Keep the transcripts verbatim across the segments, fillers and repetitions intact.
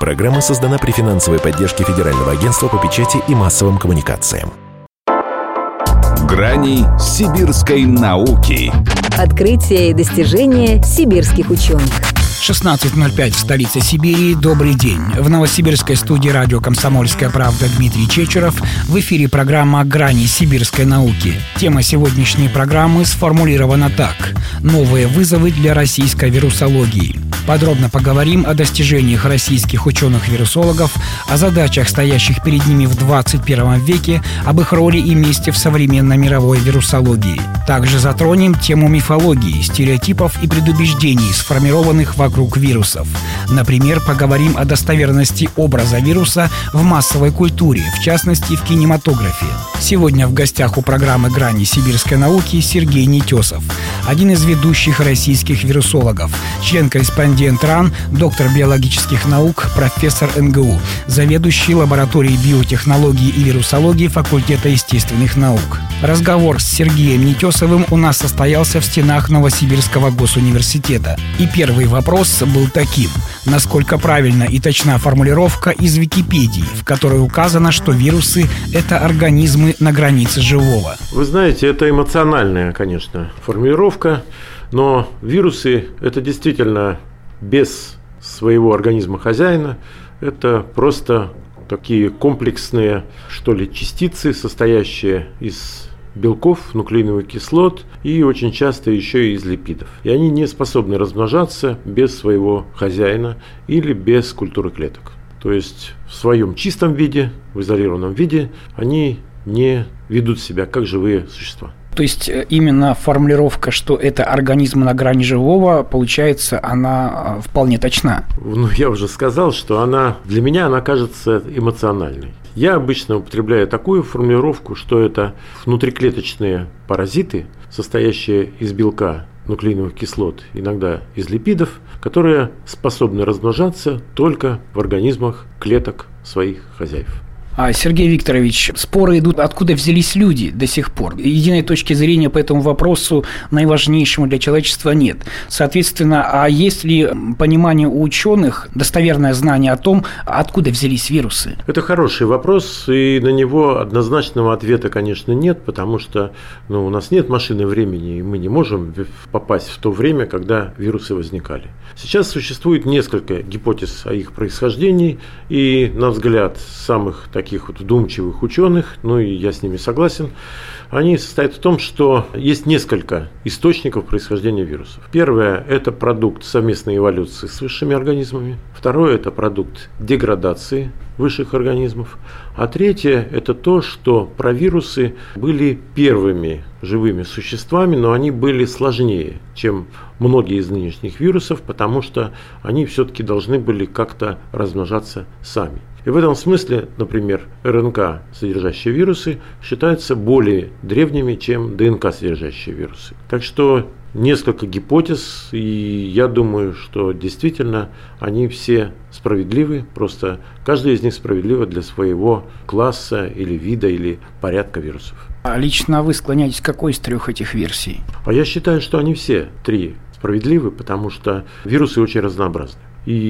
Программа создана при финансовой поддержке Федерального агентства по печати и массовым коммуникациям. Грани сибирской науки. Открытия и достижения сибирских ученых. шестнадцать ноль пять в столице Сибири. Добрый день. В новосибирской студии радио «Комсомольская правда» Дмитрий Чечеров. В эфире программа «Грани сибирской науки». Тема сегодняшней программы сформулирована так: «Новые вызовы для российской вирусологии». Подробно поговорим о достижениях российских ученых-вирусологов, о задачах, стоящих перед ними в двадцать первом веке, об их роли и месте в современной мировой вирусологии. Также затронем тему мифологии, стереотипов и предубеждений, сформированных вокруг вирусов. Например, поговорим о достоверности образа вируса в массовой культуре, в частности в кинематографе. Сегодня в гостях у программы «Грани сибирской науки» Сергей Нетесов, один из ведущих российских вирусологов, член-корреспондент РАН, доктор биологических наук, профессор эн гэ у, заведующий лабораторией биотехнологии и вирусологии факультета естественных наук. Разговор с Сергеем Нетесовым у нас состоялся в стенах Новосибирского госуниверситета. И первый вопрос был таким: насколько правильна и точна формулировка из Википедии, в которой указано, что вирусы – это организмы на границе живого? Вы знаете, это эмоциональная, конечно, формулировка, но вирусы – это действительно без своего организма хозяина, это просто такие комплексные, что ли, частицы, состоящие из белков, нуклеиновых кислот и очень часто еще и из липидов. И они не способны размножаться без своего хозяина или без культуры клеток. То есть в своем чистом виде, в изолированном виде они не ведут себя как живые существа. То есть именно формулировка, что это организм на грани живого, получается, она вполне точна. Ну, я уже сказал, что она, для меня она кажется эмоциональной. Я обычно употребляю такую формулировку, что это внутриклеточные паразиты, состоящие из белка, нуклеиновых кислот, иногда из липидов, которые способны размножаться только в организмах клеток своих хозяев. А, Сергей Викторович, споры идут, откуда взялись люди до сих пор. Единой точки зрения по этому вопросу, наиважнейшему для человечества, нет. Соответственно, а есть ли понимание у ученых, достоверное знание о том, откуда взялись вирусы? Это хороший вопрос, и на него однозначного ответа, конечно, нет, потому что ну, у нас нет машины времени, и мы не можем попасть в то время, когда вирусы возникали. Сейчас существует несколько гипотез о их происхождении, и, на взгляд самых таких таких вот вдумчивых ученых, ну и я с ними согласен, они состоят в том, что есть несколько источников происхождения вирусов. Первое – это продукт совместной эволюции с высшими организмами. Второе – это продукт деградации высших организмов. А третье – это то, что провирусы были первыми живыми существами, но они были сложнее, чем многие из нынешних вирусов, потому что они все-таки должны были как-то размножаться сами. И в этом смысле, например, эр эн ка, содержащие вирусы, считаются более древними, чем дэ эн ка, содержащие вирусы. Так что несколько гипотез, и я думаю, что действительно они все справедливы, просто каждая из них справедлива для своего класса или вида, или порядка вирусов. А лично вы склоняетесь к какой из трех этих версий? А я считаю, что они все три справедливы, потому что вирусы очень разнообразны.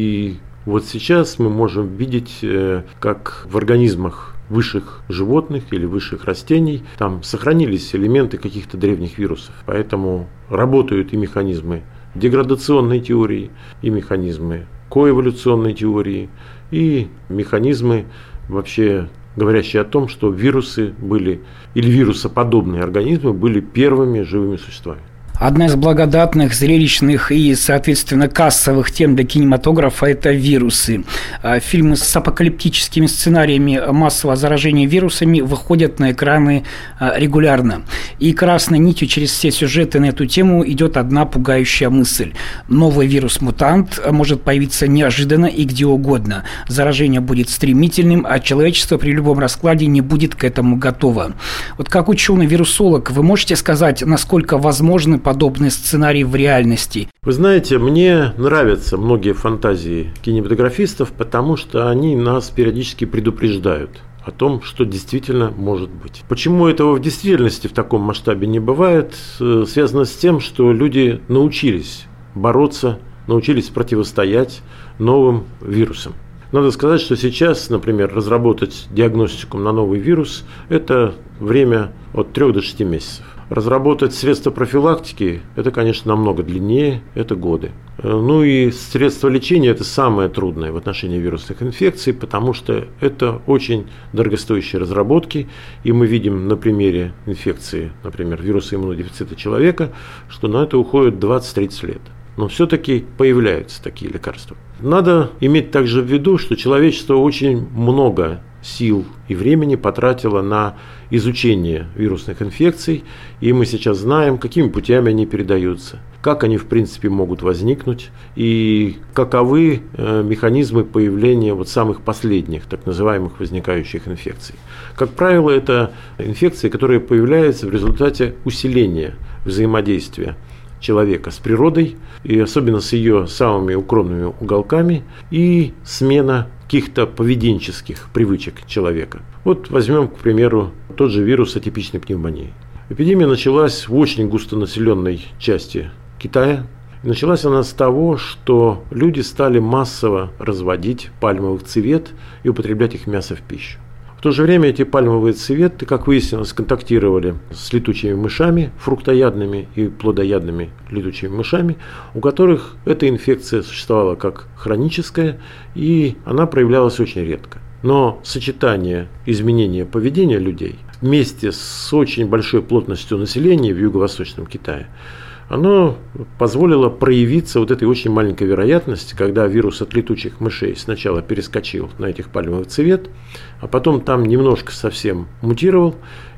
И вот сейчас мы можем видеть, как в организмах высших животных или высших растений там сохранились элементы каких-то древних вирусов. Поэтому работают и механизмы деградационной теории, и механизмы коэволюционной теории, и механизмы, вообще говорящие о том, что вирусы были, или вирусоподобные организмы были первыми живыми существами. Одна из благодатных, зрелищных и, соответственно, кассовых тем для кинематографа – это вирусы. Фильмы с апокалиптическими сценариями массового заражения вирусами выходят на экраны регулярно. И красной нитью через все сюжеты на эту тему идет одна пугающая мысль. Новый вирус-мутант может появиться неожиданно и где угодно. Заражение будет стремительным, а человечество при любом раскладе не будет к этому готово. Вот как ученый-вирусолог, вы можете сказать, насколько возможны подобные сценарии в реальности? Вы знаете, мне нравятся многие фантазии кинематографистов, потому что они нас периодически предупреждают о том, что действительно может быть. Почему этого в действительности в таком масштабе не бывает, связано с тем, что люди научились бороться, научились противостоять новым вирусам. Надо сказать, что сейчас, например, разработать диагностику на новый вирус – это время от трёх до шести месяцев. Разработать средства профилактики – это, конечно, намного длиннее, это годы. Ну и средства лечения – это самое трудное в отношении вирусных инфекций, потому что это очень дорогостоящие разработки, и мы видим на примере инфекции, например, вируса иммунодефицита человека, что на это уходит двадцать-тридцать лет. Но все-таки появляются такие лекарства. Надо иметь также в виду, что человечество очень много сил и времени потратило на изучение вирусных инфекций, и мы сейчас знаем, какими путями они передаются, как они в принципе могут возникнуть и каковы э, механизмы появления вот самых последних так называемых возникающих инфекций. Как правило, это инфекции, которые появляются в результате усиления взаимодействия человека с природой, и особенно с ее самыми укромными уголками, и смена каких-то поведенческих привычек человека. Вот возьмем, к примеру, тот же вирус атипичной пневмонии. Эпидемия началась в очень густонаселенной части Китая. И началась она с того, что люди стали массово разводить пальмовый цвет и употреблять их мясо в пищу. В то же время эти пальмовые цветы, как выяснилось, контактировали с летучими мышами, фруктоядными и плодоядными летучими мышами, у которых эта инфекция существовала как хроническая, и она проявлялась очень редко. Но сочетание изменения поведения людей вместе с очень большой плотностью населения в юго-восточном Китае, оно позволило проявиться вот этой очень маленькой вероятности, когда вирус от летучих мышей сначала перескочил на этих пальмовый цвет, а потом там немножко совсем мутировал,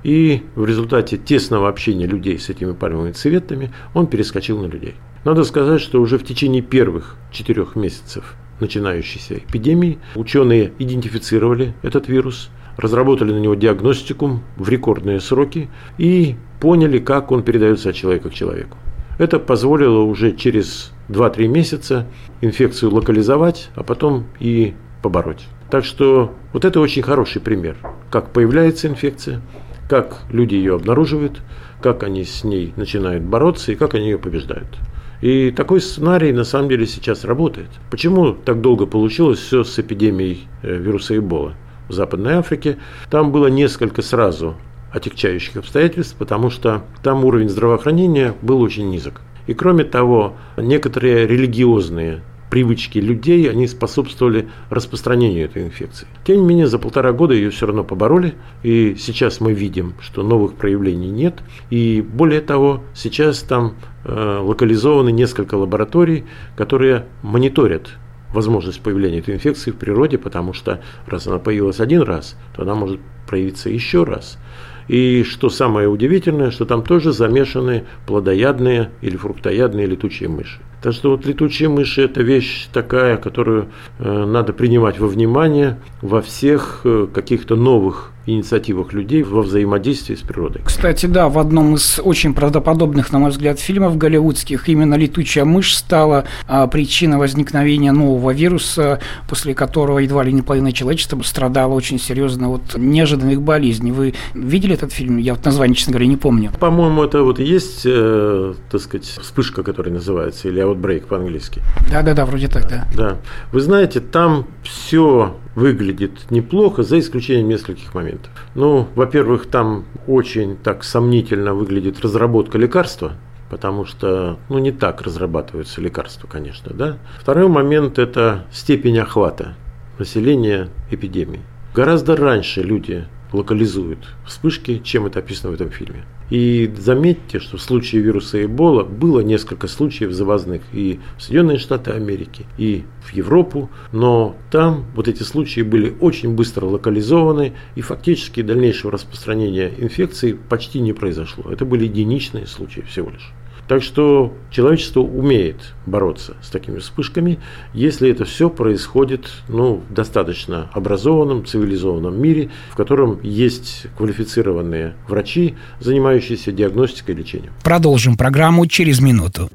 и в результате тесного общения людей с этими пальмовыми цветами он перескочил на людей. Надо сказать, что уже в течение первых четырех месяцев начинающейся эпидемии ученые идентифицировали этот вирус, разработали на него диагностику в рекордные сроки и поняли, как он передается от человека к человеку. Это позволило уже через два-три месяца инфекцию локализовать, а потом и побороть. Так что вот это очень хороший пример, как появляется инфекция, как люди ее обнаруживают, как они с ней начинают бороться и как они ее побеждают. И такой сценарий на самом деле сейчас работает. Почему так долго получилось все с эпидемией вируса Эбола в Западной Африке? Там было несколько сразу отягчающих обстоятельств, потому что там уровень здравоохранения был очень низок. И кроме того, некоторые религиозные привычки людей, они способствовали распространению этой инфекции. Тем не менее, за полтора года ее все равно побороли, и сейчас мы видим, что новых проявлений нет. И более того, сейчас там э, локализованы несколько лабораторий, которые мониторят возможность появления этой инфекции в природе, потому что раз она появилась один раз, то она может проявиться еще раз. И что самое удивительное, что там тоже замешаны плодоядные или фруктоядные летучие мыши. Так что вот летучие мыши – это вещь такая, которую э, надо принимать во внимание во всех э, каких-то новых инициативах людей во взаимодействии с природой. Кстати, да, в одном из очень правдоподобных, на мой взгляд, фильмов голливудских именно летучая мышь стала а, причиной возникновения нового вируса, после которого едва ли не половина человечества страдала очень серьезно от неожиданных болезней. Вы видели этот фильм? Я вот название, честно говоря, не помню. По-моему, это вот и есть, э, так сказать, вспышка, которая называется, или outbreak по-английски. Да-да-да, вроде так, да. Да. Вы знаете, там все выглядит неплохо, за исключением нескольких моментов. Ну, во-первых, там очень так сомнительно выглядит разработка лекарства, потому что, ну, не так разрабатываются лекарства, конечно, да. Второй момент – это степень охвата населения эпидемии. Гораздо раньше люди локализуют вспышки, чем это описано в этом фильме. И заметьте, что в случае вируса Эбола было несколько случаев завозных и в Соединенные Штаты Америки, и в Европу, но там вот эти случаи были очень быстро локализованы, и фактически дальнейшего распространения инфекции почти не произошло. Это были единичные случаи всего лишь. Так что человечество умеет бороться с такими вспышками, если это все происходит, ну, в достаточно образованном, цивилизованном мире, в котором есть квалифицированные врачи, занимающиеся диагностикой и лечением. Продолжим программу через минуту.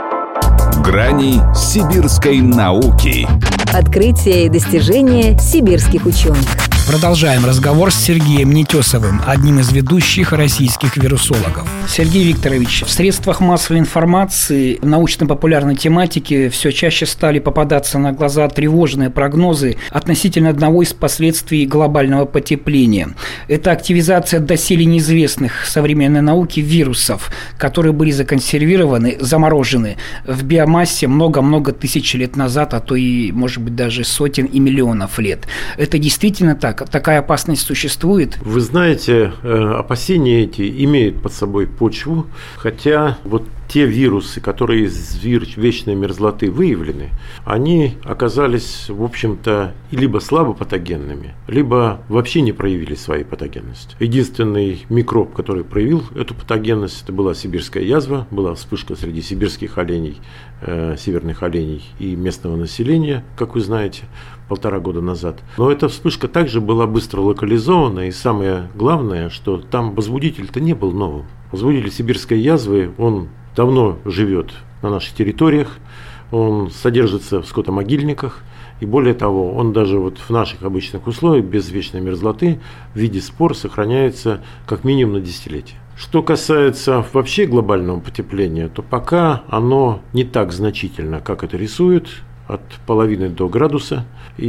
Грани сибирской науки. Открытия и достижения сибирских ученых. Продолжаем разговор с Сергеем Нетесовым, одним из ведущих российских вирусологов. Сергей Викторович, в средствах массовой информации, в научно-популярной тематике все чаще стали попадаться на глаза тревожные прогнозы относительно одного из последствий глобального потепления. Это активизация доселе неизвестных современной науки вирусов, которые были законсервированы, заморожены в биомассе много-много тысяч лет назад, а то и, может быть, даже сотен и миллионов лет. Это действительно так? Такая опасность существует? Вы знаете, опасения эти имеют под собой почву, хотя вот те вирусы, которые из вечной мерзлоты выявлены, они оказались, в общем-то, либо слабо патогенными, либо вообще не проявили своей патогенности. Единственный микроб, который проявил эту патогенность, это была сибирская язва, была вспышка среди сибирских оленей, э, северных оленей и местного населения, как вы знаете, полтора года назад. Но эта вспышка также была быстро локализована, и самое главное, что там возбудитель-то не был новым. Возбудитель сибирской язвы, он давно живет на наших территориях, он содержится в скотомогильниках, и более того, он даже вот в наших обычных условиях, без вечной мерзлоты, в виде спор сохраняется как минимум на десятилетие. Что касается вообще глобального потепления, то пока оно не так значительно, как это рисуют, от половины до градуса.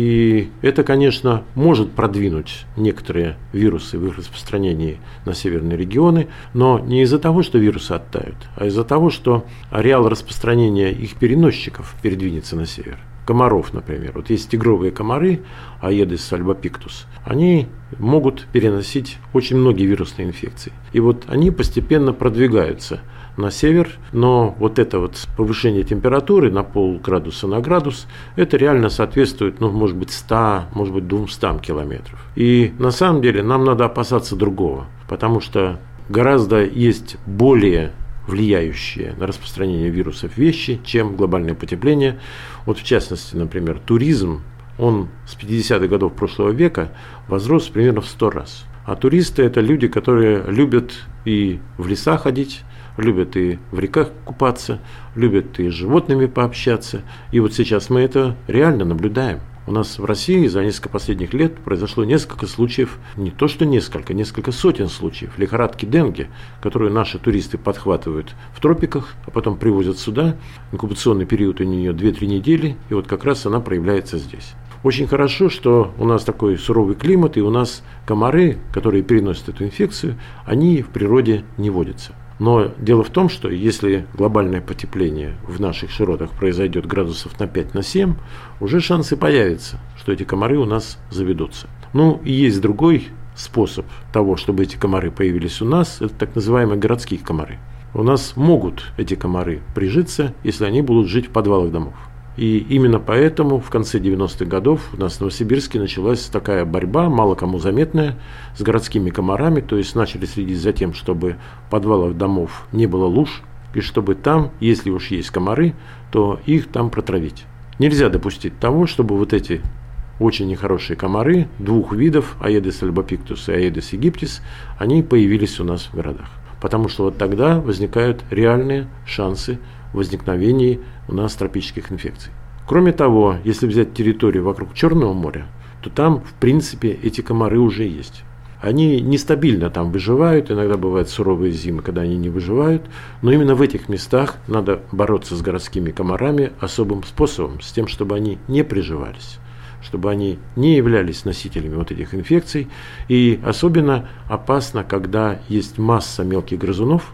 И это, конечно, может продвинуть некоторые вирусы в их распространении на северные регионы, но не из-за того, что вирусы оттают, а из-за того, что ареал распространения их переносчиков передвинется на север. Комаров, например. Вот есть тигровые комары, Aedes albopictus, они могут переносить очень многие вирусные инфекции. И вот они постепенно продвигаются на север, но вот это вот повышение температуры на полградуса на градус, это реально соответствует, ну, может быть, ста, может быть, двумстам километров. И на самом деле нам надо опасаться другого, потому что гораздо есть более влияющие на распространение вирусов вещи, чем глобальное потепление. Вот в частности, например, туризм, он с пятидесятых годов прошлого века возрос примерно в сто раз. А туристы – это люди, которые любят и в леса ходить, любят и в реках купаться, любят и с животными пообщаться. И вот сейчас мы это реально наблюдаем. У нас в России за несколько последних лет произошло несколько случаев, не то что несколько, несколько сотен случаев лихорадки денге, которую наши туристы подхватывают в тропиках, а потом привозят сюда. Инкубационный период у нее две-три недели, и вот как раз она проявляется здесь. Очень хорошо, что у нас такой суровый климат, и у нас комары, которые переносят эту инфекцию, они в природе не водятся. Но дело в том, что если глобальное потепление в наших широтах произойдет градусов на пять-семь, уже шансы появятся, что эти комары у нас заведутся. Ну и есть другой способ того, чтобы эти комары появились у нас, это так называемые городские комары. У нас могут эти комары прижиться, если они будут жить в подвалах домов. И именно поэтому в конце девяностых годов у нас в Новосибирске началась такая борьба, мало кому заметная, с городскими комарами. То есть начали следить за тем, чтобы в подвалах домов не было луж, и чтобы там, если уж есть комары, то их там протравить. Нельзя допустить того, чтобы вот эти очень нехорошие комары двух видов, Aedes albopictus и Aedes aegyptis, они появились у нас в городах. Потому что вот тогда возникают реальные шансы возникновении у нас тропических инфекций. Кроме того, если взять территорию вокруг Черного моря, то там, в принципе, эти комары уже есть. Они нестабильно там выживают, иногда бывают суровые зимы, когда они не выживают, но именно в этих местах надо бороться с городскими комарами особым способом, с тем, чтобы они не приживались, чтобы они не являлись носителями вот этих инфекций. И особенно опасно, когда есть масса мелких грызунов,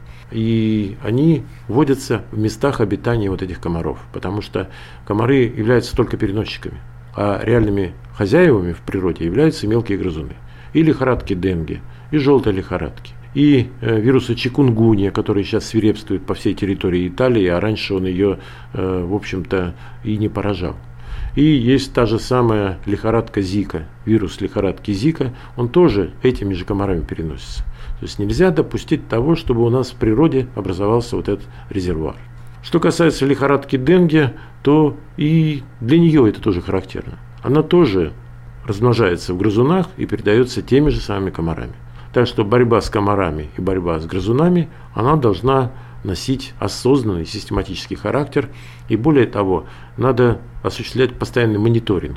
и они водятся в местах обитания вот этих комаров, потому что комары являются только переносчиками, а реальными хозяевами в природе являются мелкие грызуны. И лихорадки денге, и желтой лихорадки, и э, вирусы чикунгунья, которые сейчас свирепствуют по всей территории Италии, а раньше он ее, э, в общем-то, и не поражал. И есть та же самая лихорадка Зика, вирус лихорадки Зика, он тоже этими же комарами переносится. То есть нельзя допустить того, чтобы у нас в природе образовался вот этот резервуар. Что касается лихорадки денге, то и для нее это тоже характерно. Она тоже размножается в грызунах и передается теми же самыми комарами. Так что борьба с комарами и борьба с грызунами, она должна носить осознанный систематический характер. И более того, надо осуществлять постоянный мониторинг.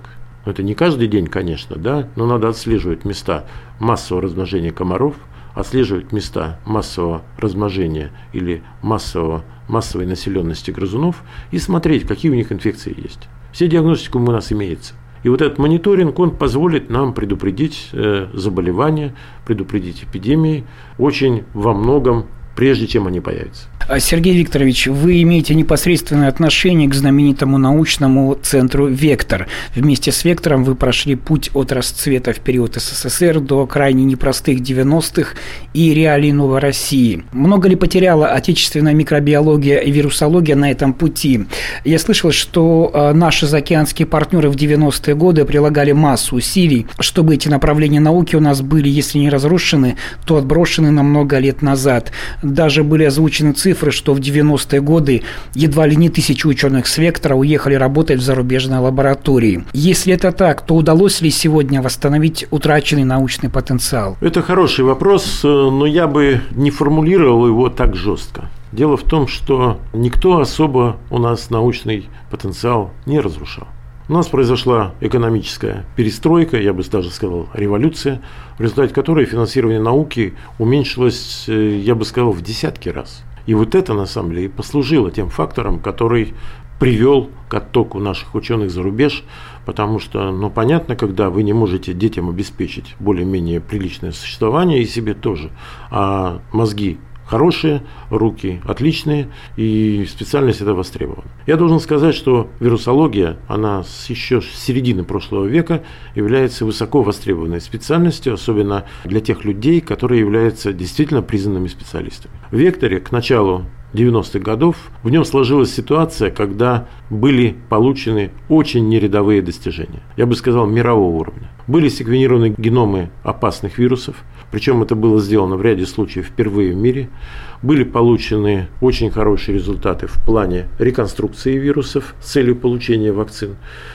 Это не каждый день, конечно, да, но надо отслеживать места массового размножения комаров, отслеживать места массового размножения или массового, массовой населенности грызунов и смотреть, какие у них инфекции есть. Все диагностика у нас имеется. И вот этот мониторинг, он позволит нам предупредить э, заболевания, предупредить эпидемии очень во многом, прежде чем они появятся. Сергей Викторович, вы имеете непосредственное отношение к знаменитому научному центру «Вектор». Вместе с «Вектором» вы прошли путь от расцвета в период СССР до крайне непростых девяностых и реалий новой России. Много ли потеряла отечественная микробиология и вирусология на этом пути? Я слышал, что наши заокеанские партнеры в девяностые годы прилагали массу усилий, чтобы эти направления науки у нас были, если не разрушены, то отброшены на много лет назад. Даже были озвучены цифры, что в девяностые годы едва ли не тысячи ученых с «Вектора» уехали работать в зарубежной лаборатории. Если это так, то удалось ли сегодня восстановить утраченный научный потенциал? Это хороший вопрос, но я бы не формулировал его так жестко. Дело в том, что никто особо у нас научный потенциал не разрушал. У нас произошла экономическая перестройка, я бы даже сказал, революция, в результате которой финансирование науки уменьшилось, я бы сказал, в десятки раз. И вот это, на самом деле, и послужило тем фактором, который привел к оттоку наших ученых за рубеж, потому что, ну, понятно, когда вы не можете детям обеспечить более-менее приличное существование, и себе тоже, а мозги хорошие, руки отличные, и специальность эта востребована. Я должен сказать, что вирусология, она еще с середины прошлого века является высоко востребованной специальностью, особенно для тех людей, которые являются действительно признанными специалистами. В «Векторе» к началу девяностых годов в нем сложилась ситуация, когда были получены очень нерядовые достижения. Я бы сказал, мирового уровня. Были секвенированы геномы опасных вирусов, причем это было сделано в ряде случаев впервые в мире. Были получены очень хорошие результаты в плане реконструкции вирусов с целью получения вакцин.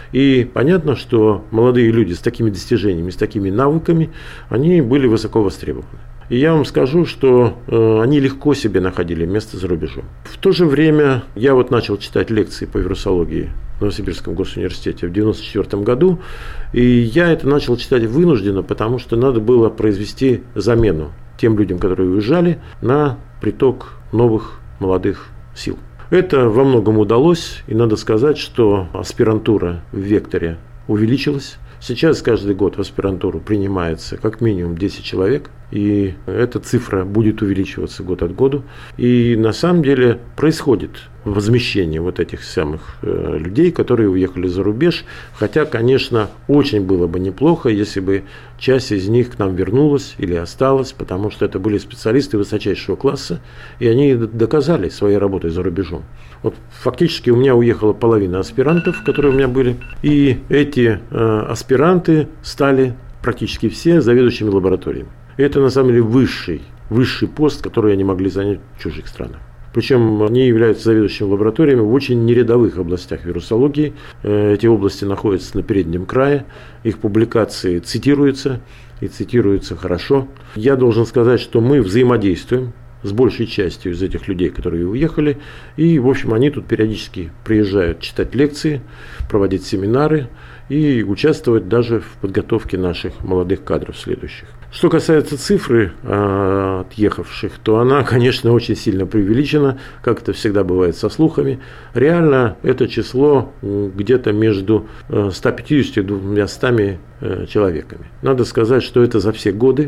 И понятно, что молодые люди с такими достижениями, с такими навыками, они были высоко востребованы. И я вам скажу, что э, они легко себе находили место за рубежом. В то же время я вот начал читать лекции по вирусологии в Новосибирском госуниверситете в девяносто четвёртом году, и я это начал читать вынужденно, потому что надо было произвести замену тем людям, которые уезжали, на приток новых молодых сил. Это во многом удалось, и надо сказать, что аспирантура в «Векторе» увеличилась. Сейчас каждый год в аспирантуру принимается как минимум десять человек, и эта цифра будет увеличиваться год от года. И на самом деле происходит возмещение вот этих самых э, людей, которые уехали за рубеж. Хотя, конечно, очень было бы неплохо, если бы часть из них к нам вернулась или осталась, потому что это были специалисты высочайшего класса, и они доказали своей работой за рубежом. Вот фактически у меня уехала половина аспирантов, которые у меня были, и эти э, аспиранты стали практически все заведующими лабораториями. И это на самом деле высший, высший пост, который они могли занять в чужих странах. Причем они являются заведующими лабораториями в очень нерядовых областях вирусологии. Эти области находятся на переднем крае, их публикации цитируются, и цитируются хорошо. Я должен сказать, что мы взаимодействуем с большей частью из этих людей, которые уехали, и, в общем, они тут периодически приезжают читать лекции, проводить семинары и участвовать даже в подготовке наших молодых кадров следующих. Что касается цифры э, отъехавших, то она, конечно, очень сильно преувеличена, как это всегда бывает со слухами. Реально это число где-то между ста пятьюдесятью и двумястами э, человеками. Надо сказать, что это за все годы.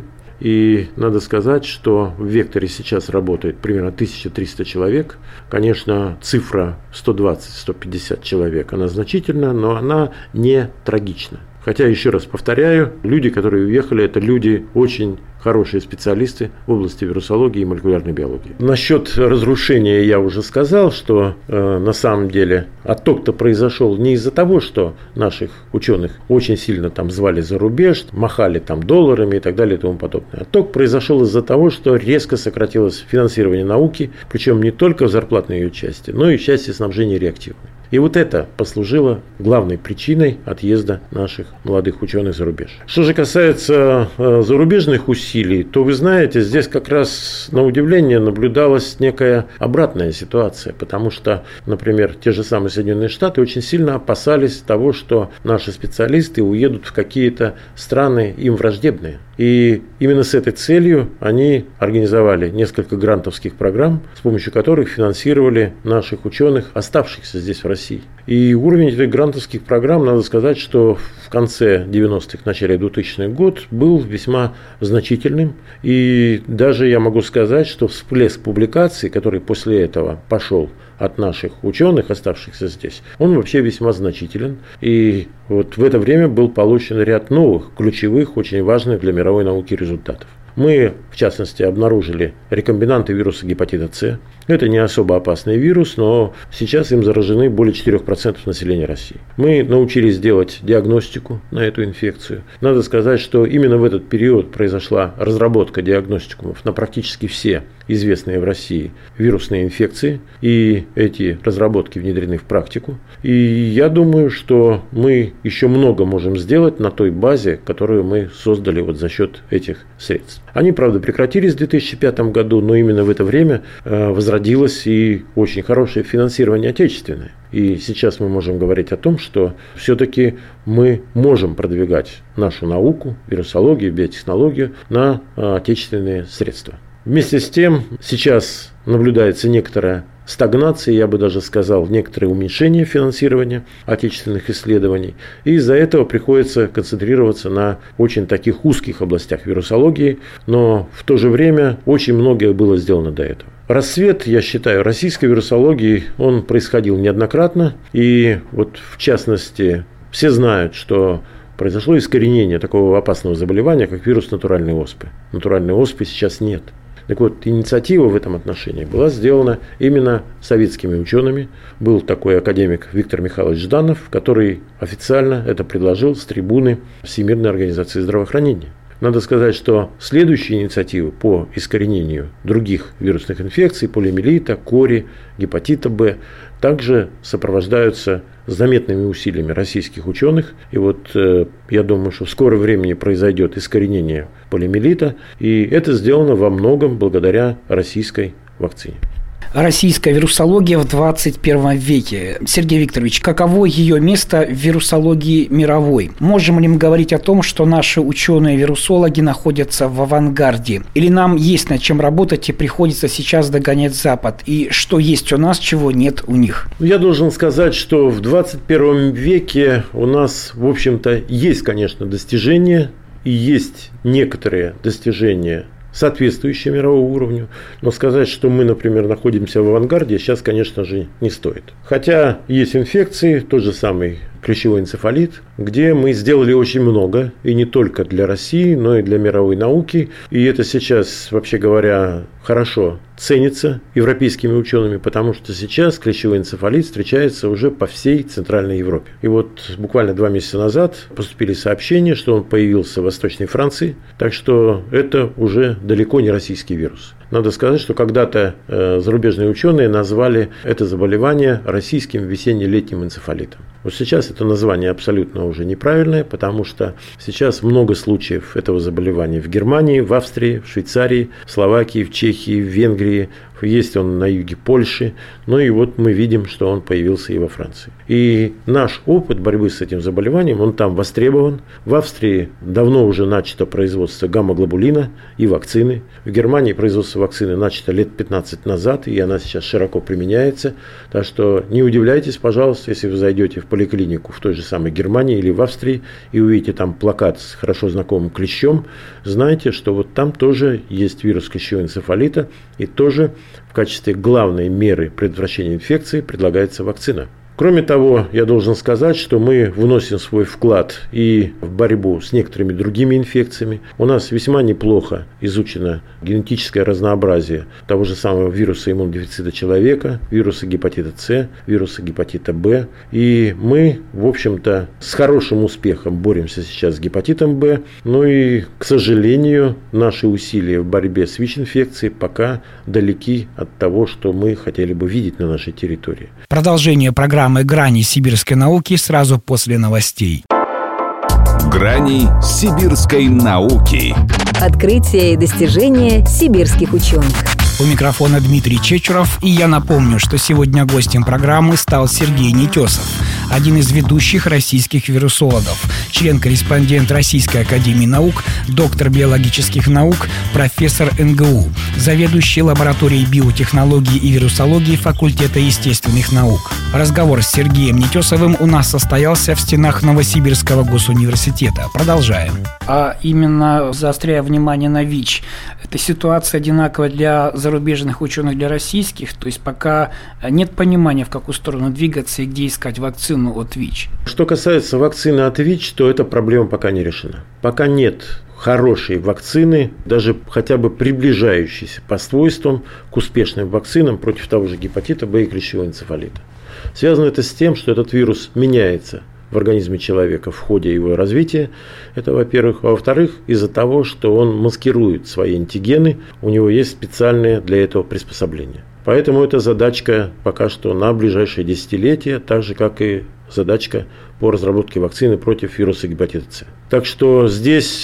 И надо сказать, что в «Векторе» сейчас работает примерно тысяча триста человек. Конечно, цифра сто двадцать - сто пятьдесят человек, она значительна, но она не трагична. Хотя, еще раз повторяю, люди, которые уехали, это люди очень хорошие специалисты в области вирусологии и молекулярной биологии. Насчет разрушения я уже сказал, что э, на самом деле отток-то произошел не из-за того, что наших ученых очень сильно там звали за рубеж, махали там долларами и так далее и тому подобное. Отток произошел из-за того, что резко сократилось финансирование науки, причем не только в зарплатной ее части, но и в части снабжения реактивами. И вот это послужило главной причиной отъезда наших молодых ученых за рубеж. Что же касается э, зарубежных усилий, то вы знаете, здесь как раз на удивление наблюдалась некая обратная ситуация, потому что, например, те же самые Соединенные Штаты очень сильно опасались того, что наши специалисты уедут в какие-то страны им враждебные. И именно с этой целью они организовали несколько грантовских программ, с помощью которых финансировали наших ученых, оставшихся здесь в России. И уровень этих грантовских программ, надо сказать, что в конце девяностых, начале двухтысячных год был весьма значительным. И даже я могу сказать, что всплеск публикаций, который после этого пошел от наших ученых, оставшихся здесь, он вообще весьма значителен. И вот в это время был получен ряд новых, ключевых, очень важных для мировой науки результатов. Мы, в частности, обнаружили рекомбинанты вируса гепатита С. Это не особо опасный вирус, но сейчас им заражены более четырех процентов населения России. Мы научились делать диагностику на эту инфекцию. Надо сказать, что именно в этот период произошла разработка диагностикумов на практически все известные в России вирусные инфекции. И эти разработки внедрены в практику. И я думаю, что мы еще много можем сделать на той базе, которую мы создали вот за счет этих средств. Они, правда, прекратились в две тысячи пятом году, но именно в это время возродилось и очень хорошее финансирование отечественное. И сейчас мы можем говорить о том, что все-таки мы можем продвигать нашу науку, вирусологию, биотехнологию на отечественные средства. Вместе с тем, сейчас наблюдается некоторая стагнация, я бы даже сказал, некоторое уменьшение финансирования отечественных исследований. И из-за этого приходится концентрироваться на очень таких узких областях вирусологии, но в то же время очень многое было сделано до этого. Расцвет, я считаю, российской вирусологии, он происходил неоднократно. И вот в частности, все знают, что произошло искоренение такого опасного заболевания, как вирус натуральной оспы. Натуральной оспы сейчас нет. Так вот, инициатива в этом отношении была сделана именно советскими учеными. Был такой академик Виктор Михайлович Жданов, который официально это предложил с трибуны Всемирной организации здравоохранения. Надо сказать, что следующие инициативы по искоренению других вирусных инфекций, полиомиелита, кори, гепатита Б, также сопровождаются заметными усилиями российских ученых. И вот э, я думаю, что в скором времени произойдет искоренение полиомиелита. И это сделано во многом благодаря российской вакцине. Российская вирусология в двадцать первом веке. Сергей Викторович, каково ее место в вирусологии мировой? Можем ли мы говорить о том, что наши ученые-вирусологи находятся в авангарде? Или нам есть над чем работать и приходится сейчас догонять Запад? И что есть у нас, чего нет у них? Я должен сказать, что в двадцать первом веке у нас, в общем-то, есть, конечно, достижения и есть некоторые достижения, соответствующие мировому уровню. Но сказать, что мы, например, находимся в авангарде, сейчас, конечно же, не стоит. Хотя есть инфекции, тот же самый клещевой энцефалит, где мы сделали очень много, и не только для России, но и для мировой науки. И это сейчас, вообще говоря, хорошо ценится европейскими учеными, потому что сейчас клещевой энцефалит встречается уже по всей Центральной Европе. И вот буквально два месяца назад поступили сообщения, что он появился в Восточной Франции, так что это уже далеко не российский вирус. Надо сказать, что когда-то э, зарубежные ученые назвали это заболевание российским весенне-летним энцефалитом. Вот сейчас это название абсолютно уже неправильное, потому что сейчас много случаев этого заболевания в Германии, в Австрии, в Швейцарии, в Словакии, в Чехии, в Венгрии. Есть он на юге Польши, ну и вот мы видим, что он появился и во Франции. И наш опыт борьбы с этим заболеванием, он там востребован. В Австрии давно уже начато производство гамма-глобулина и вакцины. В Германии производство вакцины начато лет пятнадцать назад, и она сейчас широко применяется. Так что не удивляйтесь, пожалуйста, если вы зайдете в поликлинику в той же самой Германии или в Австрии и увидите там плакат с хорошо знакомым клещом, знайте, что вот там тоже есть вирус клещевого энцефалита, и тоже в качестве главной меры предотвращения инфекции предлагается вакцина. Кроме того, я должен сказать, что мы вносим свой вклад и в борьбу с некоторыми другими инфекциями. У нас весьма неплохо изучено генетическое разнообразие того же самого вируса иммунодефицита человека, вируса гепатита С, вируса гепатита Б. И мы, в общем-то, с хорошим успехом боремся сейчас с гепатитом Б. Ну и, к сожалению, наши усилия в борьбе с ВИЧ-инфекцией пока далеки от того, что мы хотели бы видеть на нашей территории. Продолжение программы программы «Грани сибирской науки» сразу после новостей. Грани сибирской науки. Открытия и достижения сибирских ученых. У микрофона Дмитрий Чечеров, и я напомню, что сегодня гостем программы стал Сергей Нетесов, один из ведущих российских вирусологов, член-корреспондент Российской академии наук, доктор биологических наук, профессор эн гэ у, заведующий лабораторией биотехнологии и вирусологии факультета естественных наук. Разговор с Сергеем Нетесовым у нас состоялся в стенах Новосибирского госуниверситета. Продолжаем. А именно, заостряя внимание на ВИЧ, эта ситуация одинаковая для зарубежных ученых, для российских, то есть пока нет понимания, в какую сторону двигаться и где искать вакцину от ВИЧ. Что касается вакцины от ВИЧ, то эта проблема пока не решена. Пока нет хорошей вакцины, даже хотя бы приближающейся по свойствам к успешным вакцинам против того же гепатита Б и клещевого энцефалита. Связано это с тем, что этот вирус меняется в организме человека в ходе его развития. Это, во-первых. А во-вторых, из-за того, что он маскирует свои антигены, у него есть специальные для этого приспособления. Поэтому это задачка пока что на ближайшие десятилетия, так же, как и задачка по разработке вакцины против вируса гепатита С. Так что здесь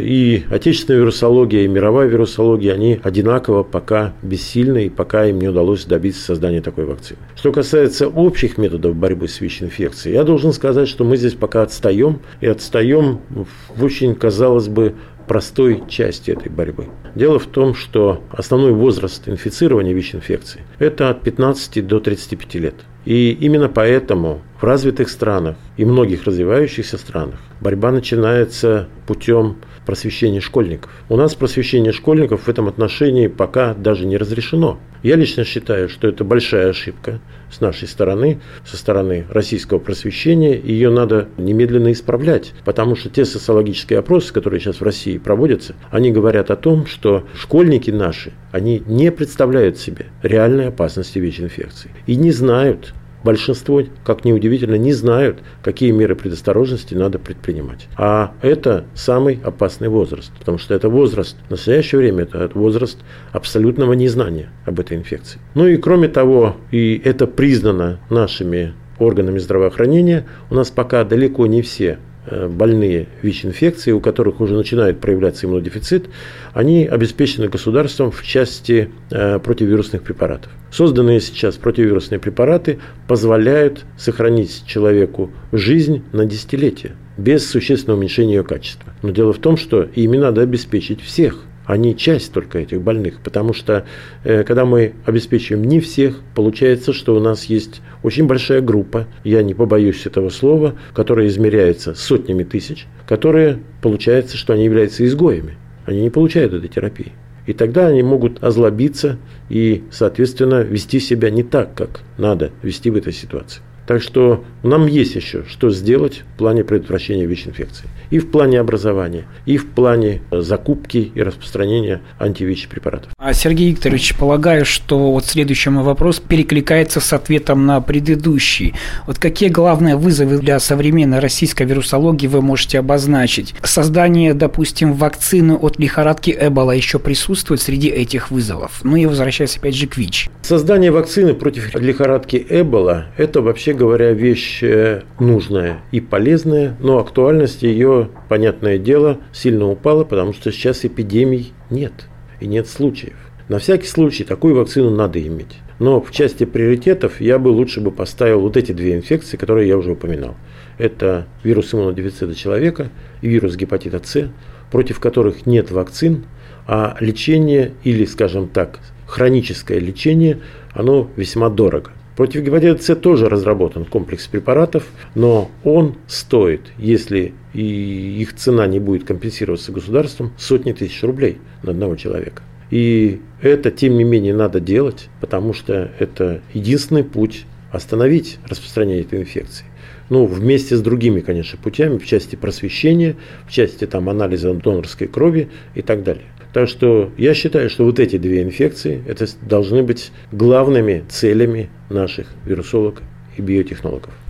и отечественная вирусология, и мировая вирусология, они одинаково пока бессильны, и пока им не удалось добиться создания такой вакцины. Что касается общих методов борьбы с ВИЧ-инфекцией, я должен сказать, что мы здесь пока отстаем, и отстаем в очень, казалось бы, простой части этой борьбы. Дело в том, что основной возраст инфицирования ВИЧ-инфекцией – это от пятнадцати до тридцати пяти лет. И именно поэтому в развитых странах и многих развивающихся странах борьба начинается путем просвещения школьников. У нас просвещение школьников в этом отношении пока даже не разрешено. Я лично считаю, что это большая ошибка с нашей стороны, со стороны российского просвещения, и ее надо немедленно исправлять, потому что те социологические опросы, которые сейчас в России проводятся, они говорят о том, что школьники наши, они не представляют себе реальной опасности ВИЧ-инфекции и не знают, большинство, как ни удивительно, не знают, какие меры предосторожности надо предпринимать. А это самый опасный возраст, потому что это возраст, в настоящее время это возраст абсолютного незнания об этой инфекции. Ну и кроме того, и это признано нашими органами здравоохранения, у нас пока далеко не все больные ВИЧ-инфекции, у которых уже начинает проявляться иммунодефицит, они обеспечены государством в части э, противовирусных препаратов. Созданные сейчас противовирусные препараты позволяют сохранить человеку жизнь на десятилетия без существенного уменьшения ее качества. Но дело в том, что ими надо обеспечить всех, а не часть только этих больных, потому что э, когда мы обеспечиваем не всех, получается, что у нас есть очень большая группа, я не побоюсь этого слова, которая измеряется сотнями тысяч, которые, получается, что они являются изгоями, они не получают этой терапии. И тогда они могут озлобиться и, соответственно, вести себя не так, как надо вести в этой ситуации. Так что нам есть еще что сделать в плане предотвращения ВИЧ-инфекции. И в плане образования, и в плане закупки и распространения антивич препаратов. А Сергей Викторович, полагаю, что вот следующий мой вопрос перекликается с ответом на предыдущий. Вот какие главные вызовы для современной российской вирусологии вы можете обозначить? Создание, допустим, вакцины от лихорадки Эбола еще присутствует среди этих вызовов. Ну и возвращаясь опять же к ВИЧ. Создание вакцины против лихорадки Эбола – это, вообще говоря, вещь нужная и полезная, но актуальность ее, понятное дело, сильно упала, потому что сейчас эпидемий нет и нет случаев. На всякий случай такую вакцину надо иметь. Но в части приоритетов я бы лучше бы поставил вот эти две инфекции, которые я уже упоминал. Это вирус иммунодефицита человека и вирус гепатита С, против которых нет вакцин, а лечение или, скажем так, хроническое лечение, оно весьма дорого. Против гепатита С тоже разработан комплекс препаратов, но он стоит, если и их цена не будет компенсироваться государством, сотни тысяч рублей на одного человека. И это, тем не менее, надо делать, потому что это единственный путь остановить распространение этой инфекции. Ну, вместе с другими, конечно, путями, в части просвещения, в части там, анализа донорской крови и так далее. Так что я считаю, что вот эти две инфекции это должны быть главными целями наших вирусологов и биотехнологов.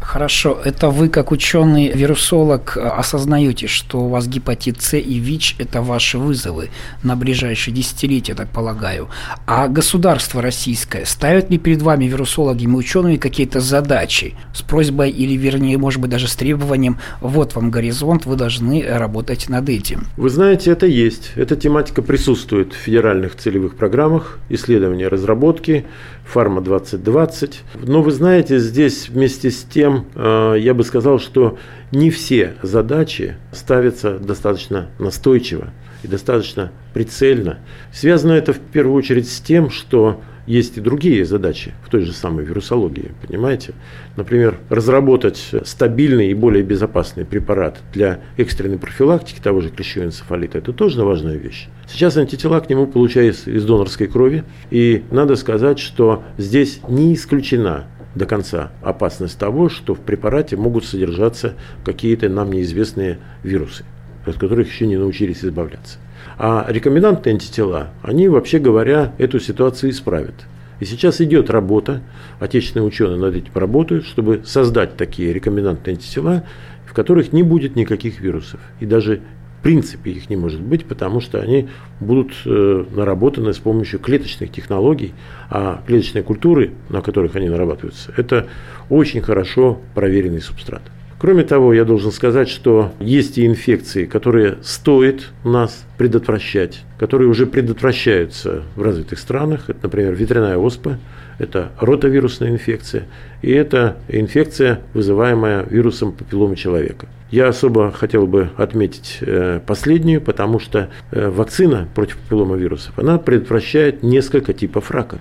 Хорошо, это вы, как ученый-вирусолог, осознаете, что у вас гепатит С и ВИЧ – это ваши вызовы на ближайшие десятилетия, так полагаю. А государство российское ставит ли перед вами, вирусологами и учеными, какие-то задачи с просьбой или, вернее, может быть, даже с требованием: вот вам горизонт, вы должны работать над этим? Вы знаете, это есть. Эта тематика присутствует в федеральных целевых программах исследования, разработки, Фарма двадцать двадцать. Но вы знаете, здесь вместе с тем, я бы сказал, что не все задачи ставятся достаточно настойчиво и достаточно прицельно. Связано это в первую очередь с тем, что есть и другие задачи в той же самой вирусологии, понимаете? Например, разработать стабильный и более безопасный препарат для экстренной профилактики того же клещевого энцефалита – это тоже важная вещь. Сейчас антитела к нему получаются из донорской крови, и надо сказать, что здесь не исключена до конца опасность того, что в препарате могут содержаться какие-то нам неизвестные вирусы, от которых еще не научились избавляться. А рекомбинантные антитела, они, вообще говоря, эту ситуацию исправят. И сейчас идет работа, отечественные ученые над этим работают, чтобы создать такие рекомбинантные антитела, в которых не будет никаких вирусов. И даже в принципе их не может быть, потому что они будут э, наработаны с помощью клеточных технологий, а клеточные культуры, на которых они нарабатываются, это очень хорошо проверенный субстрат. Кроме того, я должен сказать, что есть и инфекции, которые стоит нас предотвращать, которые уже предотвращаются в развитых странах. Это, например, ветряная оспа, это ротавирусная инфекция, и это инфекция, вызываемая вирусом папилломы человека. Я особо хотел бы отметить последнюю, потому что вакцина против папилломавирусов, она предотвращает несколько типов рака.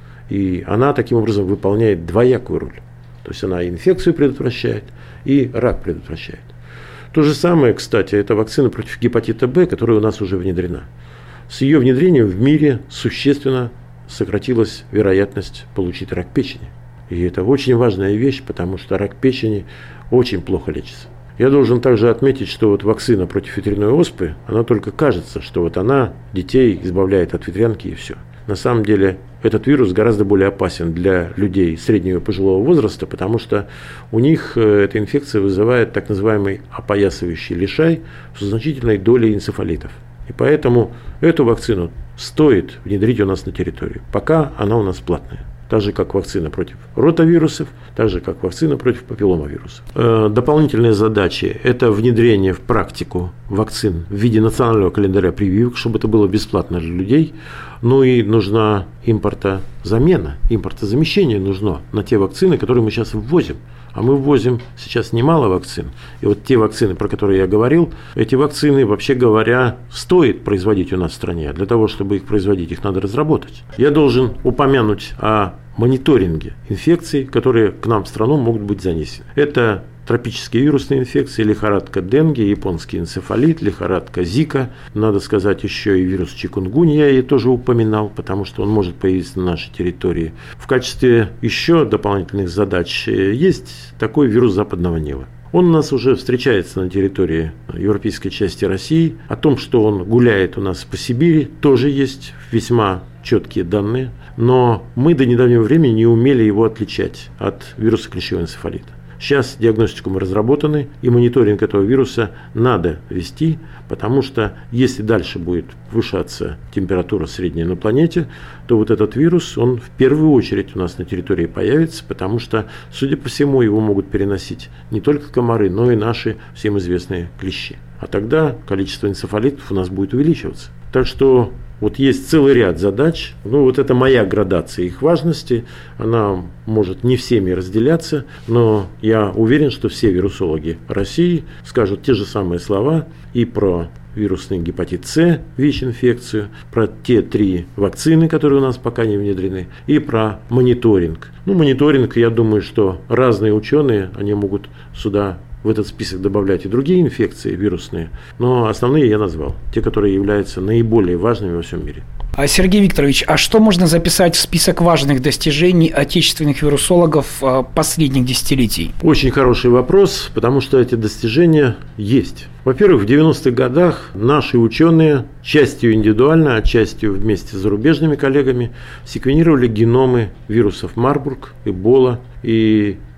И она таким образом выполняет двоякую роль. То есть она инфекцию предотвращает и рак предотвращает. То же самое, кстати, это вакцина против гепатита Б, которая у нас уже внедрена. С ее внедрением в мире существенно сократилась вероятность получить рак печени. И это очень важная вещь, потому что рак печени очень плохо лечится. Я должен также отметить, что вот вакцина против ветряной оспы, она только кажется, что вот она детей избавляет от ветрянки и все. На самом деле этот вирус гораздо более опасен для людей среднего и пожилого возраста, потому что у них эта инфекция вызывает так называемый опоясывающий лишай с значительной долей энцефалитов. И поэтому эту вакцину стоит внедрить у нас на территории, пока она у нас платная. Так же, как вакцина против ротавирусов, так же, как вакцина против папилломавирусов. Э, дополнительные задачи – это внедрение в практику вакцин в виде национального календаря прививок, чтобы это было бесплатно для людей. Ну и нужна импортозамена, импортозамещение нужно на те вакцины, которые мы сейчас ввозим. А мы ввозим сейчас немало вакцин. И вот те вакцины, про которые я говорил, эти вакцины, вообще говоря, стоит производить у нас в стране. А для того, чтобы их производить, их надо разработать. Я должен упомянуть о мониторинге инфекций, которые к нам в страну могут быть занесены. Это тропические вирусные инфекции, лихорадка денге, японский энцефалит, лихорадка Зика. Надо сказать, еще и вирус чикунгунья я тоже упоминал, потому что он может появиться на нашей территории. В качестве еще дополнительных задач есть такой вирус западного Нила. Он у нас уже встречается на территории европейской части России. О том, что он гуляет у нас по Сибири, тоже есть весьма четкие данные. Но мы до недавнего времени не умели его отличать от вируса клещевого энцефалита. Сейчас диагностику мы разработаны, и мониторинг этого вируса надо вести, потому что если дальше будет повышаться температура средняя на планете, то вот этот вирус, он в первую очередь у нас на территории появится, потому что, судя по всему, его могут переносить не только комары, но и наши всем известные клещи. А тогда количество энцефалитов у нас будет увеличиваться. Так что вот есть целый ряд задач. Ну, вот это моя градация их важности. Она может не всеми разделяться, но я уверен, что все вирусологи России скажут те же самые слова и про вирусный гепатит С, ВИЧ-инфекцию, про те три вакцины, которые у нас пока не внедрены, и про мониторинг. Ну, мониторинг, я думаю, что разные ученые, они могут сюда в этот список добавлять и другие инфекции вирусные, но основные я назвал, те, которые являются наиболее важными во всем мире. Сергей Викторович, а что можно записать в список важных достижений отечественных вирусологов последних десятилетий? Очень хороший вопрос, потому что эти достижения есть. Во-первых, в девяностых годах наши ученые, частью индивидуально, а частью вместе с зарубежными коллегами, секвенировали геномы вирусов Марбург, Эбола и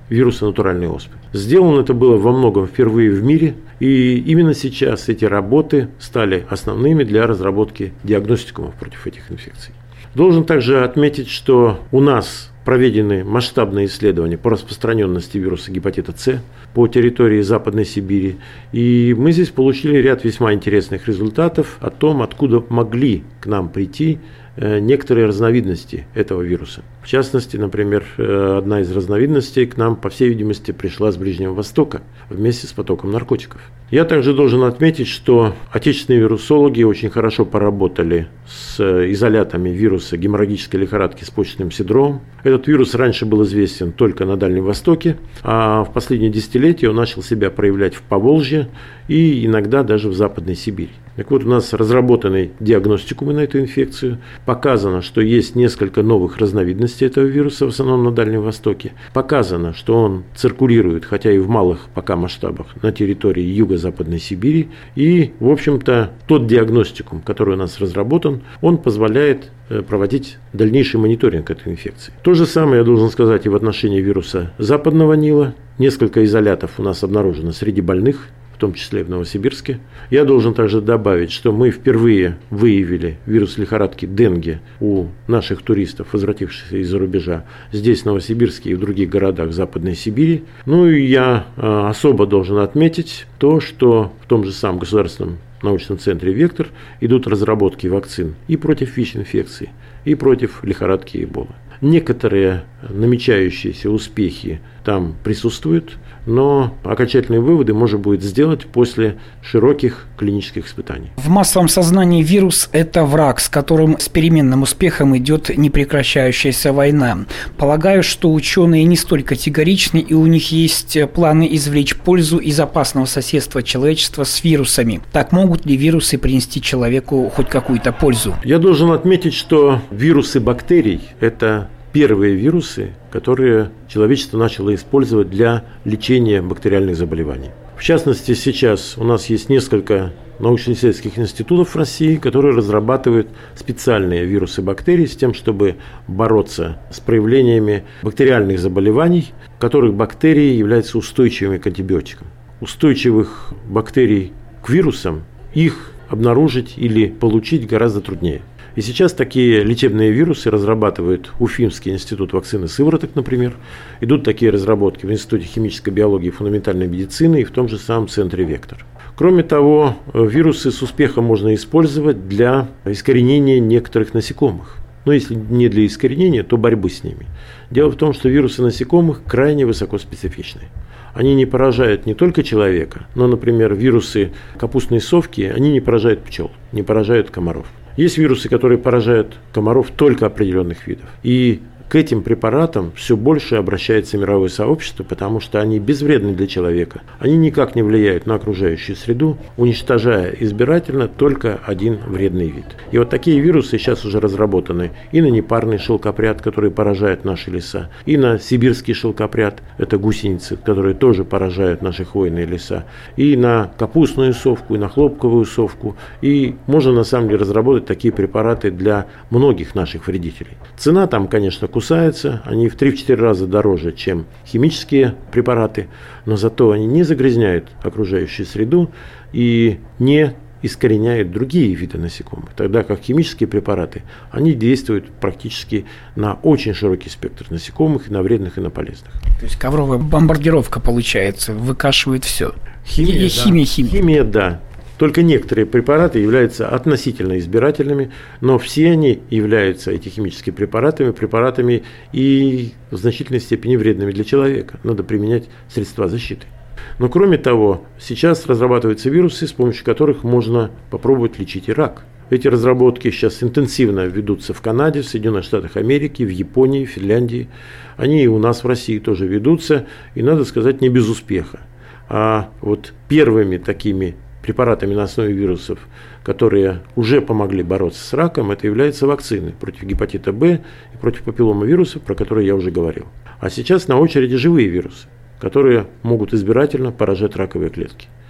вируса натуральной оспы. Сделано это было во многом впервые в мире, и именно сейчас эти работы стали основными для разработки диагностикумов против этих инфекций. Должен также отметить, что у нас проведены масштабные исследования по распространенности вируса гепатита С по территории Западной Сибири, и мы здесь получили ряд весьма интересных результатов о том, откуда могли к нам прийти некоторые разновидности этого вируса. В частности, например, одна из разновидностей к нам, по всей видимости, пришла с Ближнего Востока вместе с потоком наркотиков. Я также должен отметить, что отечественные вирусологи очень хорошо поработали с изолятами вируса геморрагической лихорадки с почечным синдромом. Этот вирус раньше был известен только на Дальнем Востоке, а в последние десятилетия он начал себя проявлять в Поволжье и иногда даже в Западной Сибири. Так вот, у нас разработаны диагностикумы на эту инфекцию. Показано, что есть несколько новых разновидностей этого вируса, в основном на Дальнем Востоке. Показано, что он циркулирует, хотя и в малых пока масштабах, на территории Юго-Западной Сибири. И, в общем-то, тот диагностикум, который у нас разработан, он позволяет проводить дальнейший мониторинг этой инфекции. То же самое я должен сказать и в отношении вируса Западного Нила. Несколько изолятов у нас обнаружено среди больных, в том числе в Новосибирске. Я должен также добавить, что мы впервые выявили вирус лихорадки денге у наших туристов, возвратившихся из-за рубежа, здесь, в Новосибирске и в других городах Западной Сибири. Ну и я особо должен отметить то, что в том же самом государственном научном центре «Вектор» идут разработки вакцин и против ВИЧ-инфекции, и против лихорадки Эбола. Некоторые намечающиеся успехи там присутствуют, но окончательные выводы можно будет сделать после широких клинических испытаний. В массовом сознании вирус – это враг, с которым с переменным успехом идет непрекращающаяся война. Полагаю, что ученые не столь категоричны, и у них есть планы извлечь пользу из опасного соседства человечества с вирусами. Так могут ли вирусы принести человеку хоть какую-то пользу? Я должен отметить, что вирусы бактерий – это первые вирусы, которые человечество начало использовать для лечения бактериальных заболеваний. В частности, сейчас у нас есть несколько научно-исследовательских институтов в России, которые разрабатывают специальные вирусы бактерий с тем, чтобы бороться с проявлениями бактериальных заболеваний, в которых бактерии являются устойчивыми к антибиотикам. Устойчивых бактерий к вирусам их обнаружить или получить гораздо труднее. И сейчас такие лечебные вирусы разрабатывает Уфимский институт вакцины сывороток, например. Идут такие разработки в Институте химической биологии и фундаментальной медицины и в том же самом центре «Вектор». Кроме того, вирусы с успехом можно использовать для искоренения некоторых насекомых. Но если не для искоренения, то борьбы с ними. Дело в том, что вирусы насекомых крайне высокоспецифичны. Они не поражают не только человека, но, например, вирусы капустной совки, они не поражают пчел, не поражают комаров. Есть вирусы, которые поражают комаров только определенных видов. И к этим препаратам все больше обращается мировое сообщество, потому что они безвредны для человека. Они никак не влияют на окружающую среду, уничтожая избирательно только один вредный вид. И вот такие вирусы сейчас уже разработаны и на непарный шелкопряд, который поражает наши леса, и на сибирский шелкопряд, это гусеницы, которые тоже поражают наши хвойные леса, и на капустную совку, и на хлопковую совку. И можно на самом деле разработать такие препараты для многих наших вредителей. Цена там, конечно, кусаются, они в три-четыре раза дороже, чем химические препараты, но зато они не загрязняют окружающую среду и не искореняют другие виды насекомых, тогда как химические препараты, они действуют практически на очень широкий спектр насекомых, и на вредных, и на полезных. То есть ковровая бомбардировка получается, выкашивает все. Химия, да. химия, химия. Химия, да. Только некоторые препараты являются относительно избирательными, но все они являются, эти химические препараты, препаратами и в значительной степени вредными для человека. Надо применять средства защиты. Но кроме того, сейчас разрабатываются вирусы, с помощью которых можно попробовать лечить и рак. Эти разработки сейчас интенсивно ведутся в Канаде, в Соединенных Штатах Америки, в Японии, в Финляндии. Они и у нас в России тоже ведутся, и, надо сказать, не без успеха. А вот первыми такими препаратами на основе вирусов, которые уже помогли бороться с раком, это являются вакцины против гепатита Б и против папилломавирусов, про которые я уже говорил. А сейчас на очереди живые вирусы, которые могут избирательно поражать раковые клетки.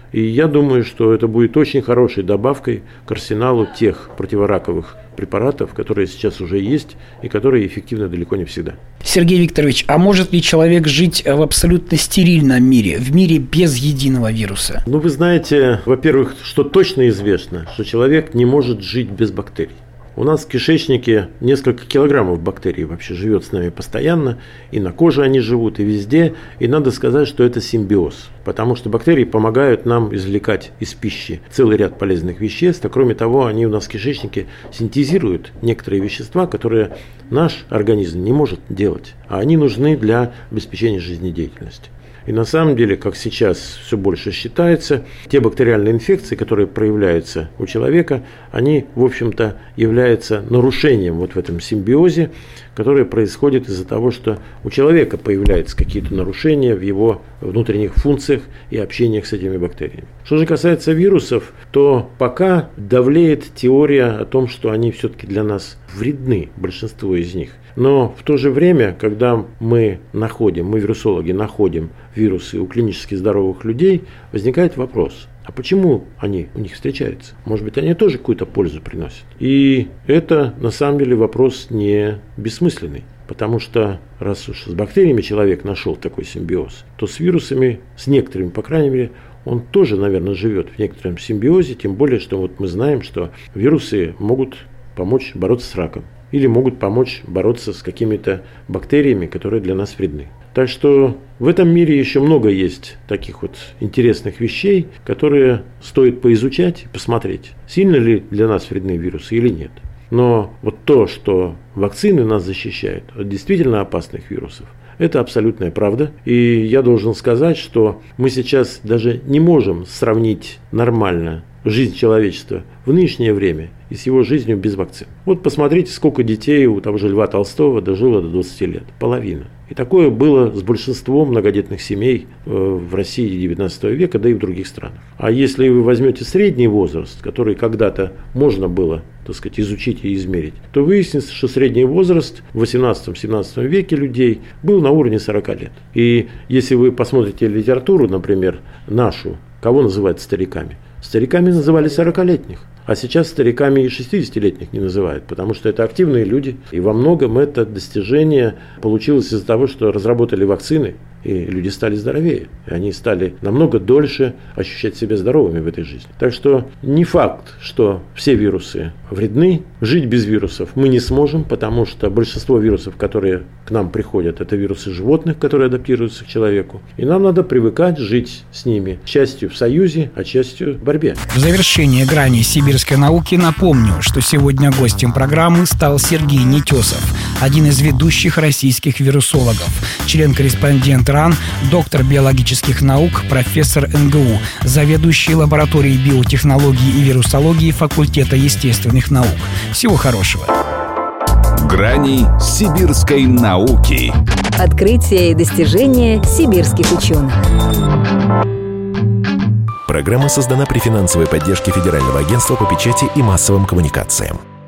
И я думаю, что это будет очень хорошей добавкой к арсеналу тех противораковых препаратов, которые сейчас уже есть и которые эффективны далеко не всегда. Сергей Викторович, а может ли человек жить в абсолютно стерильном мире, в мире без единого вируса? Ну, вы знаете, во-первых, что точно известно, что человек не может жить без бактерий. У нас в кишечнике несколько килограммов бактерий вообще живет с нами постоянно, и на коже они живут, и везде. И надо сказать, что это симбиоз, потому что бактерии помогают нам извлекать из пищи целый ряд полезных веществ, а кроме того, они у нас в кишечнике синтезируют некоторые вещества, которые наш организм не может делать, а они нужны для обеспечения жизнедеятельности. И на самом деле, как сейчас все больше считается, те бактериальные инфекции, которые проявляются у человека, они, в общем-то, являются нарушением вот в этом симбиозе, которое происходит из-за того, что у человека появляются какие-то нарушения в его внутренних функциях и общениях с этими бактериями. Что же касается вирусов, то пока давлеет теория о том, что они все-таки для нас вредны, большинство из них. Но в то же время, когда мы находим, мы вирусологи находим вирусы у клинически здоровых людей, возникает вопрос, а почему они у них встречаются? Может быть, они тоже какую-то пользу приносят? И это на самом деле вопрос не бессмысленный. Потому что раз уж с бактериями человек нашел такой симбиоз, то с вирусами, с некоторыми, по крайней мере, он тоже, наверное, живет в некотором симбиозе, тем более, что вот мы знаем, что вирусы могут помочь бороться с раком или могут помочь бороться с какими-то бактериями, которые для нас вредны. Так что в этом мире еще много есть таких вот интересных вещей, которые стоит поизучать и посмотреть, сильно ли для нас вредны вирусы или нет. Но вот то, что вакцины нас защищают от действительно опасных вирусов, это абсолютная правда. И я должен сказать, что мы сейчас даже не можем сравнить нормально жизнь человечества в нынешнее время и с его жизнью без вакцин. Вот посмотрите, сколько детей у того же Льва Толстого дожило до двадцати лет. Половина. И такое было с большинством многодетных семей в России девятнадцатого века, да и в других странах. А если вы возьмете средний возраст, который когда-то можно было, так сказать, изучить и измерить, то выяснится, что средний возраст в восемнадцатом-семнадцатом веке людей был на уровне сорока лет. И если вы посмотрите литературу, например, нашу, кого называют стариками? Стариками называли сорокалетних. А сейчас стариками и шестидесятилетних не называют, потому что это активные люди. И во многом это достижение получилось из-за того, что разработали вакцины, и люди стали здоровее. И они стали намного дольше ощущать себя здоровыми в этой жизни. Так что не факт, что все вирусы вредны. Жить без вирусов мы не сможем, потому что большинство вирусов, которые к нам приходят, это вирусы животных, которые адаптируются к человеку. И нам надо привыкать жить с ними, частью в союзе, а частью в борьбе. В завершение грани сибирской науки напомню, что сегодня гостем программы стал Сергей Нетесов, один из ведущих российских вирусологов, член-корреспондент РАН, доктор биологических наук, профессор эн гэ у, заведующий лабораторией биотехнологии и вирусологии факультета естественных наук. Всего хорошего. Грани сибирской науки. Открытия и достижения сибирских ученых. Программа создана при финансовой поддержке Федерального агентства по печати и массовым коммуникациям.